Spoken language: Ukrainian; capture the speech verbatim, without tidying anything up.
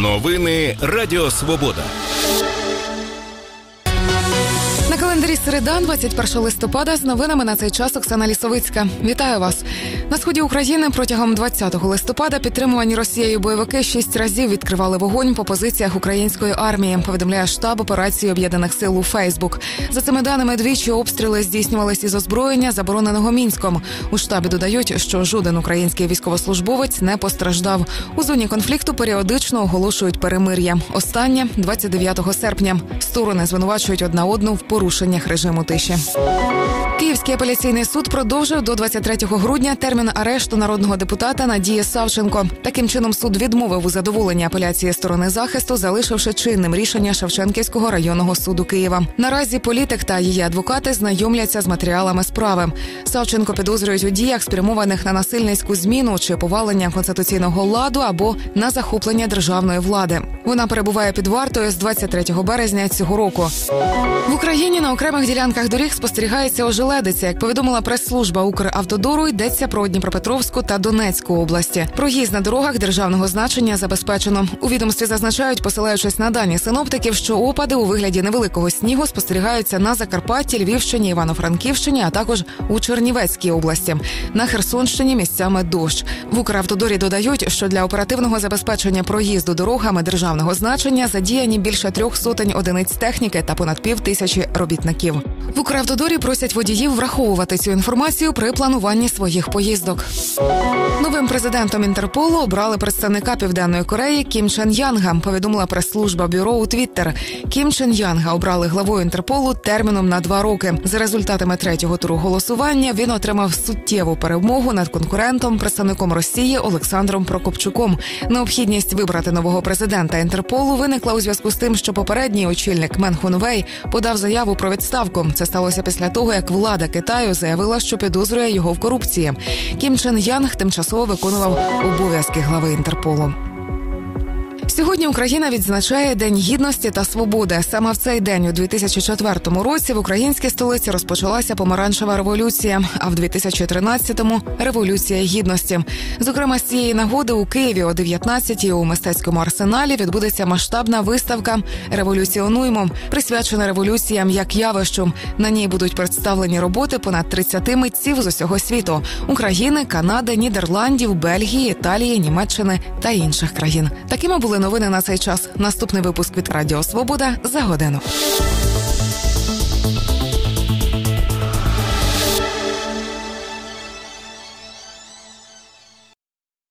Новини Радіо Свобода. На календарі середа, двадцять першого листопада, з новинами на цей час Оксана Лісовицька. Вітаю вас. На сході України протягом двадцятого листопада підтримувані Росією бойовики шість разів відкривали вогонь по позиціях української армії, повідомляє штаб операції Об'єднаних сил у Фейсбук. За цими даними, двічі обстріли здійснювались із озброєння, забороненого Мінськом. У штабі додають, що жоден український військовослужбовець не постраждав. У зоні конфлікту періодично оголошують перемир'я. Останнє – двадцять дев'ятого серпня. Сторони звинувачують одна одну в порушеннях режиму тиші. Київський апеляційний суд продовжив до двадцять третього грудня термін арешту народного депутата Надії Савченко. Таким чином, суд відмовив у задоволенні апеляції сторони захисту, залишивши чинним рішення Шевченківського районного суду Києва. Наразі політик та її адвокати знайомляться з матеріалами справи. Савченко підозрюють у діях, спрямованих на насильницьку зміну чи повалення конституційного ладу або на захоплення державної влади. Вона перебуває під вартою з двадцять третього березня цього року. В Україні на окремих ділянках доріг спостерігається ожеледиця. Як повідомила прес-служба Укравтодору, йдеться про Дніпропетровську та Донецьку області. Проїзд на дорогах державного значення забезпечено. У відомстві зазначають, посилаючись на дані синоптиків, що опади у вигляді невеликого снігу спостерігаються на Закарпатті, Львівщині, Івано-Франківщині, а також у Чернівецькій області. На Херсонщині місцями дощ. В Укравтодорі додають, що для оперативного забезпечення проїзду дорогами державного значення задіяні більше трьох сотень одиниць техніки та понад пів тисячі робітників. В Укравтодорі просять водіїв враховувати цю інформацію при плануванні своїх поїздок. Новим президентом Інтерполу обрали представника Південної Кореї Кім Чен Янга, повідомила прес-служба бюро у Твіттер. Кім Чен Янга обрали главою Інтерполу терміном на два роки. За результатами третього туру голосування він отримав суттєву перемогу над конкурентом, представником Росії Олександром Прокопчуком. Необхідність вибрати нового президента Інтерполу виникла у зв'язку з тим, що попередній очільник Мен Хун Вей подав заяву про відставку. Це сталося після того, як влада Китаю заявила, що підозрює його в корупції. Кім Чен Янг тимчасово виконував обов'язки глави Інтерполу. Сьогодні Україна відзначає День Гідності та Свободи. Саме в цей день у дві тисячі четвертому році в українській столиці розпочалася Помаранчева революція, а в дві тисячі тринадцятому – Революція Гідності. Зокрема, з цієї нагоди у Києві о дев'ятнадцятій у мистецькому арсеналі відбудеться масштабна виставка «Революціонуймо», присвячена революціям як явищу. На ній будуть представлені роботи понад тридцяти митців з усього світу – України, Канади, Нідерландів, Бельгії, Італії, Німеччини та інших країн. Такими були новини на цей час. Наступний випуск від Радіо Свобода за годину.